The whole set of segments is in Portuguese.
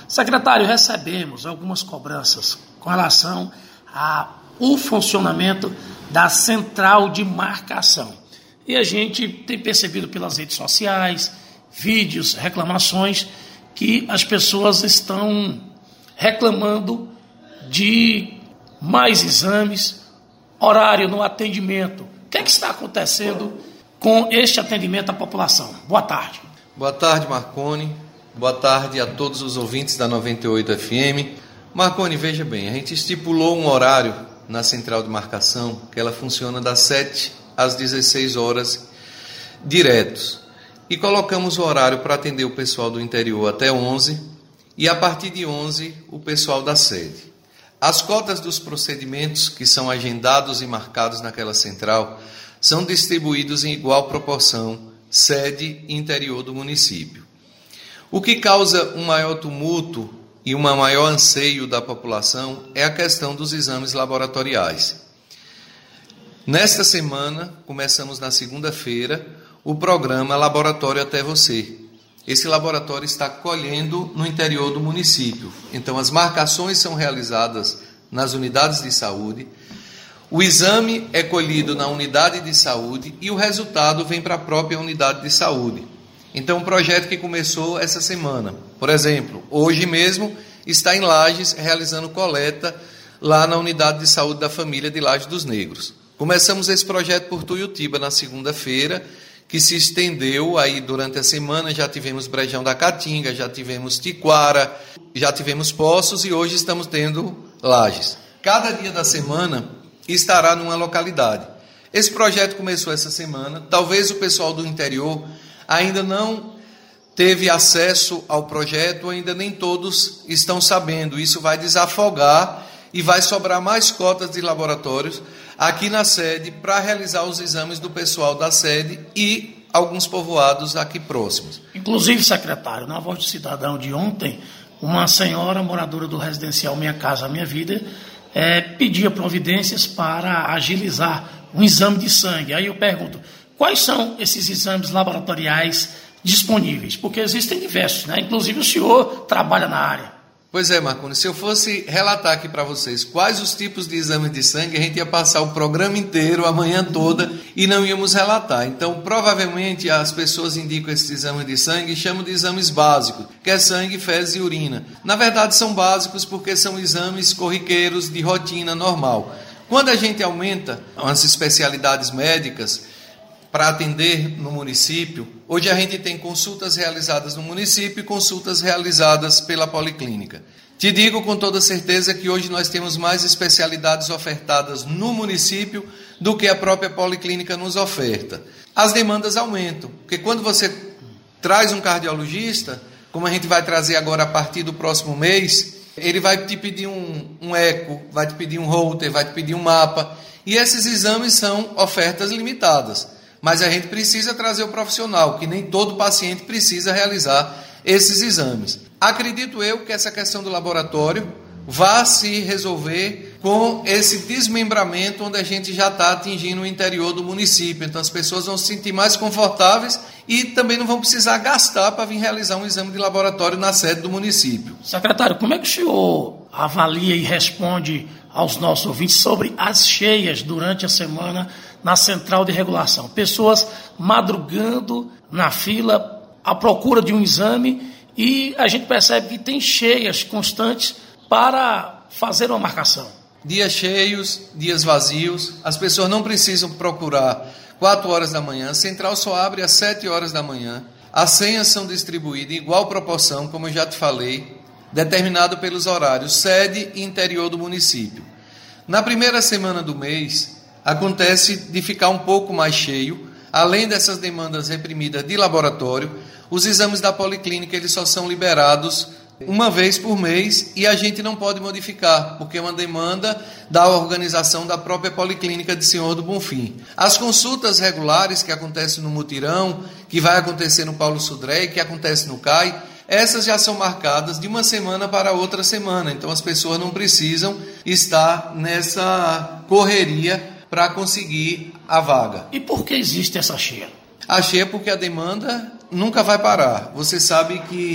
Secretário, recebemos algumas cobranças com relação ao funcionamento da central de marcação. E a gente tem percebido pelas redes sociais, vídeos, reclamações, que as pessoas estão reclamando de mais exames, horário no atendimento. O que é que está acontecendo com este atendimento à população? Boa tarde. Boa tarde, Marconi. Boa tarde a todos os ouvintes da 98 FM. Marconi, veja bem, a gente estipulou um horário na central de marcação que ela funciona das 7 às 16 horas diretos. E colocamos o horário para atender o pessoal do interior até 11 e a partir de 11 o pessoal da sede. As cotas dos procedimentos que são agendados e marcados naquela central são distribuídos em igual proporção sede e interior do município. O que causa um maior tumulto e um maior anseio da população é a questão dos exames laboratoriais. Nesta semana, começamos na segunda-feira, o programa Laboratório Até Você. Esse laboratório está colhendo no interior do município. Então, as marcações são realizadas nas unidades de saúde, o exame é colhido na unidade de saúde e o resultado vem para a própria unidade de saúde. Então, um projeto que começou essa semana. Por exemplo, hoje mesmo está em Lages realizando coleta lá na unidade de saúde da família de Lages dos Negros. Começamos esse projeto por Tuiutiba na segunda-feira, que se estendeu aí durante a semana. Já tivemos Brejão da Caatinga, já tivemos Tiquara, já tivemos Poços e hoje estamos tendo Lages. Cada dia da semana estará numa localidade. Esse projeto começou essa semana. Talvez o pessoal do interior ainda não teve acesso ao projeto, ainda nem todos estão sabendo. Isso vai desafogar e vai sobrar mais cotas de laboratórios aqui na sede para realizar os exames do pessoal da sede e alguns povoados aqui próximos. Inclusive, secretário, na Voz do Cidadão de ontem, uma senhora moradora do residencial Minha Casa Minha Vida pedia providências para agilizar um exame de sangue. Aí eu pergunto, quais são esses exames laboratoriais disponíveis? Porque existem diversos, né? Inclusive o senhor trabalha na área. Pois é, Marconi, se eu fosse relatar aqui para vocês quais os tipos de exames de sangue, a gente ia passar o programa inteiro, a manhã toda, e não íamos relatar. Então, provavelmente, as pessoas indicam esses exames de sangue e chamam de exames básicos, que é sangue, fezes e urina. Na verdade, são básicos porque são exames corriqueiros de rotina normal. Quando a gente aumenta as especialidades médicas para atender no município, hoje a gente tem consultas realizadas no município e consultas realizadas pela policlínica. Te digo com toda certeza que hoje nós temos mais especialidades ofertadas no município do que a própria policlínica nos oferta. As demandas aumentam, porque quando você traz um cardiologista, como a gente vai trazer agora a partir do próximo mês, ele vai te pedir um eco, vai te pedir um Holter, vai te pedir um mapa, e esses exames são ofertas limitadas. Mas a gente precisa trazer o profissional, que nem todo paciente precisa realizar esses exames. Acredito eu que essa questão do laboratório vai se resolver com esse desmembramento onde a gente já está atingindo o interior do município. Então as pessoas vão se sentir mais confortáveis e também não vão precisar gastar para vir realizar um exame de laboratório na sede do município. Secretário, como é que o senhor avalia e responde aos nossos ouvintes sobre as cheias durante a semana na central de regulação? Pessoas madrugando na fila à procura de um exame e a gente percebe que tem cheias constantes para fazer uma marcação. Dias cheios, dias vazios, as pessoas não precisam procurar 4 horas da manhã, a central só abre às 7 horas da manhã, as senhas são distribuídas em igual proporção, como eu já te falei, determinado pelos horários sede e interior do município. Na primeira semana do mês, acontece de ficar um pouco mais cheio, além dessas demandas reprimidas de laboratório, os exames da policlínica eles só são liberados uma vez por mês e a gente não pode modificar, porque é uma demanda da organização da própria Policlínica de Senhor do Bonfim. As consultas regulares que acontecem no Mutirão, que vai acontecer no Paulo Sodré, que acontece no CAI, essas já são marcadas de uma semana para outra semana, então as pessoas não precisam estar nessa correria para conseguir a vaga. E por que existe essa cheia? A cheia porque a demanda nunca vai parar. Você sabe que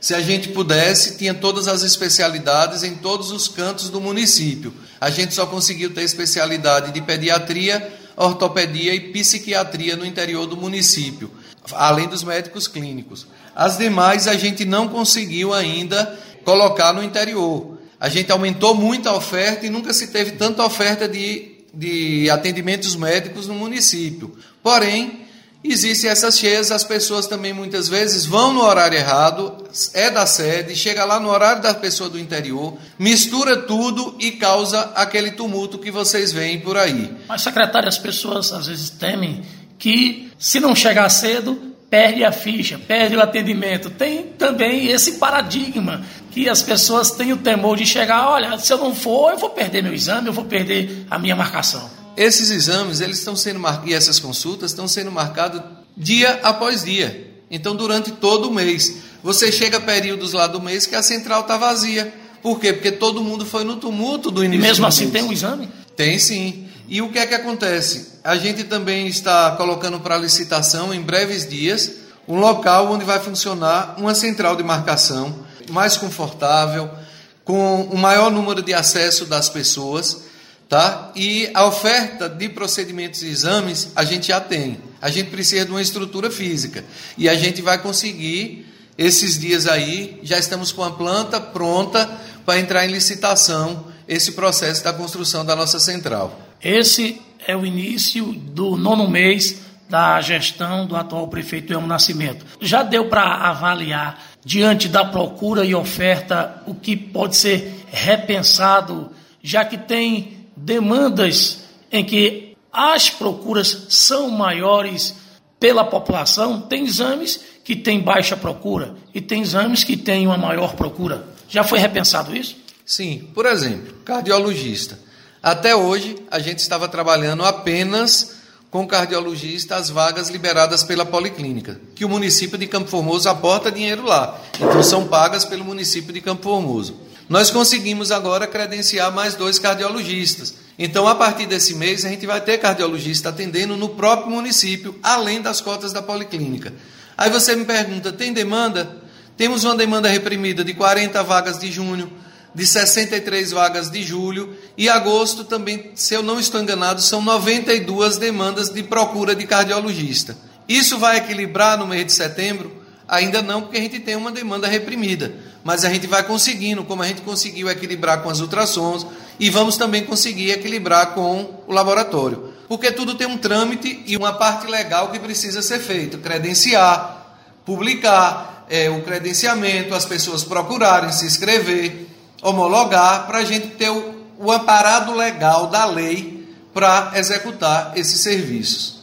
Se a gente pudesse, tinha todas as especialidades em todos os cantos do município. A gente só conseguiu ter especialidade de pediatria, ortopedia e psiquiatria no interior do município, além dos médicos clínicos. As demais a gente não conseguiu ainda colocar no interior. A gente aumentou muito a oferta e nunca se teve tanta oferta de atendimentos médicos no município. Porém, existem essas cheias, as pessoas também muitas vezes vão no horário errado, é da sede, chega lá no horário da pessoa do interior, mistura tudo e causa aquele tumulto que vocês veem por aí. Mas, secretário, as pessoas às vezes temem que, se não chegar cedo, perde a ficha, perde o atendimento. Tem também esse paradigma que as pessoas têm o temor de chegar, olha, se eu não for, eu vou perder meu exame, eu vou perder a minha marcação. Esses exames, eles estão sendo marcados, e essas consultas estão sendo marcadas dia após dia. Então, durante todo o mês. Você chega a períodos lá do mês que a central está vazia. Por quê? Porque todo mundo foi no tumulto do início. E mesmo assim tem um exame? Tem sim. E o que é que acontece? A gente também está colocando para licitação, em breves dias, um local onde vai funcionar uma central de marcação mais confortável, com o maior número de acesso das pessoas, tá? E a oferta de procedimentos e exames a gente já tem. A gente precisa de uma estrutura física. E a gente vai conseguir, esses dias aí, já estamos com a planta pronta para entrar em licitação, esse processo da construção da nossa central. Esse é o início do 9º mês da gestão do atual prefeito Elmo Nascimento. Já deu para avaliar, diante da procura e oferta, o que pode ser repensado, já que tem demandas em que as procuras são maiores pela população? Tem exames que têm baixa procura e tem exames que têm uma maior procura. Já foi repensado isso? Sim, por exemplo, cardiologista. Até hoje, a gente estava trabalhando apenas com cardiologista as vagas liberadas pela Policlínica, que o município de Campo Formoso aporta dinheiro lá. Então, são pagas pelo município de Campo Formoso. Nós conseguimos agora credenciar mais 2 cardiologistas. Então, a partir desse mês, a gente vai ter cardiologista atendendo no próprio município, além das cotas da Policlínica. Aí você me pergunta, tem demanda? Temos uma demanda reprimida de 40 vagas de junho, de 63 vagas de julho, e agosto também, se eu não estou enganado, são 92 demandas de procura de cardiologista. Isso vai equilibrar no mês de setembro? Ainda não, porque a gente tem uma demanda reprimida, mas a gente vai conseguindo, como a gente conseguiu equilibrar com as ultrassons, e vamos também conseguir equilibrar com o laboratório, porque tudo tem um trâmite e uma parte legal que precisa ser feito, credenciar, publicar, o credenciamento, as pessoas procurarem, se inscrever, homologar, para a gente ter o amparado legal da lei para executar esses serviços.